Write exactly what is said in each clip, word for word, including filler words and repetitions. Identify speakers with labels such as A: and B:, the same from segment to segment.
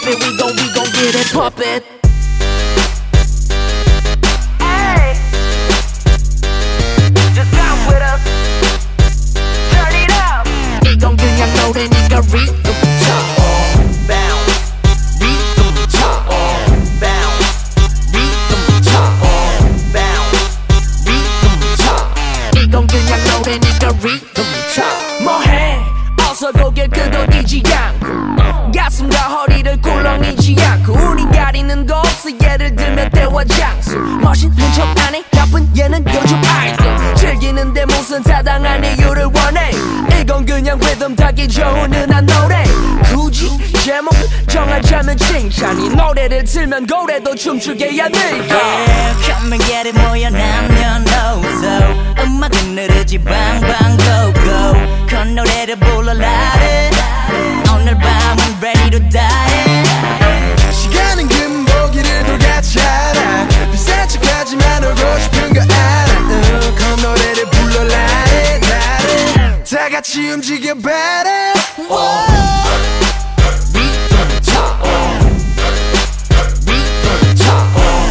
A: pop it, we gon' we gon' get it pop it.
B: Hey, just come with us. Turn it up.
A: 이건 그냥 노래니까 rhythm 쳐. 뭐해 어서 고개 끄덕이지 않고 가슴과 허리를 꿀렁이지 않고 우린 가리는 거 없어 예를 들면 때와 장소 멋있는 척 안해 나쁜 얘는 요즘 아이돌 즐기는데 무슨 타당한 이유를 원해 이건 그냥 리듬 타기 좋은 은한 노래 굳이 제목을 정하자면 칭찬이 노래를 틀면 고래도 춤추게 야 늙어
C: yeah, come and get it 모여 남녀노소 음악은 느르지 방방 go go 그 노래를 불러라 오늘 밤은 ready to die
D: 시간은 금보기를 돌같이 알아 비싼 척하지만 울고 싶은 거 알아 uh, 그 노래를 불러라 나를 다 같이 움직여봐라
A: 리듬 쳐 리듬 쳐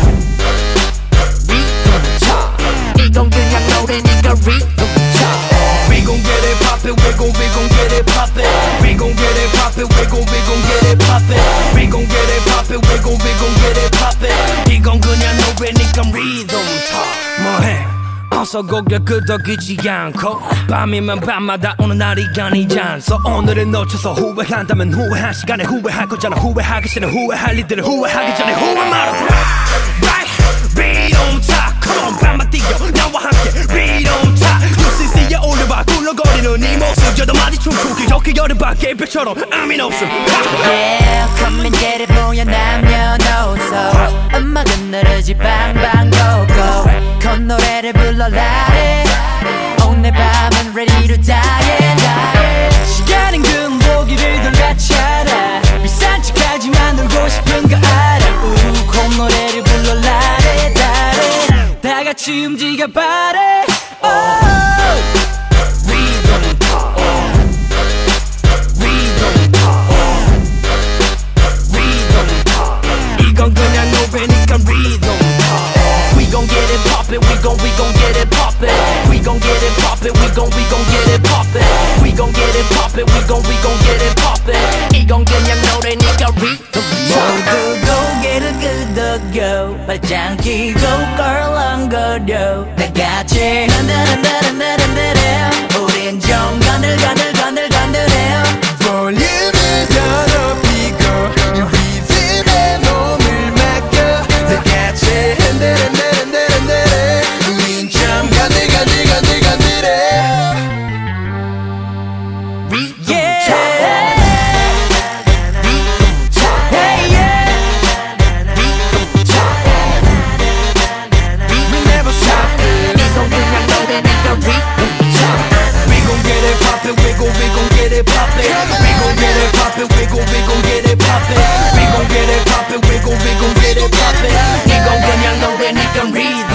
A: 리듬 쳐 이건 그냥 노래니까 리듬 쳐
D: We gon' get it poppin', we gon' we gon' get it poppin'. We gon' get it poppin', we gon' we gon' get it poppin'. We gon' get it poppin', we gon' we gon' get it poppin'. 이건 그냥 노래니까 리듬 타. 뭐해? 어서 고개 끄덕이지 않고 밤이면 밤마다 오는 날이 아니지 않소 오늘을 놓쳐서 후회한다면 후회한 시간에 후회할 거잖아 후회하기 싫은 후회할 일들을 후회하기 전에 후회 말아줘 Right, 리듬 타. Come on 밤만 뛰어 나와 함께 리듬 타. 유씨씨에 올려봐 굴러거리는 이 모습 여덟 마디 춤추기 좋게 여름밤 개별처럼 의미는 없음
C: yeah, come and get it 모여 남녀노소 음악은 느르지 방방 go go 그 노래를 불러라 오늘 밤은 ready to die, die.
D: 시간은 금보기를 돌같이 알아 비싼 척하지만 놀고 싶은 거 알아 우, 그 노래를 불러라 나를 다 같이 움직여봐라 oh. 이건 그냥 노래니까 리듬 We gon' get it poppin', we gon' we gon' get it poppin'. We gon' get it poppin', we gon' we gon' get it poppin'. We gon' get it poppin', we gon' we gon' get it poppin'. 이건 그냥 노래니까 리듬
C: 모두 고개를 끄덕여 발짱 끼고 껄렁거려 다같이 흔들흔들흔들흔들해 우린 좀 건들건들 건들건들해
D: 볼륨을 더 높이고 이 리듬에 몸을 맡겨 다같이 흔들흔들흔들흔들해 우린 좀 건들건들건들건들해 We gon' get it poppin', we gon' we gon' get it poppin'. We gon' get it poppin', we gon' we gon' get it poppin'.
A: 이건 그냥 노래니까 리듬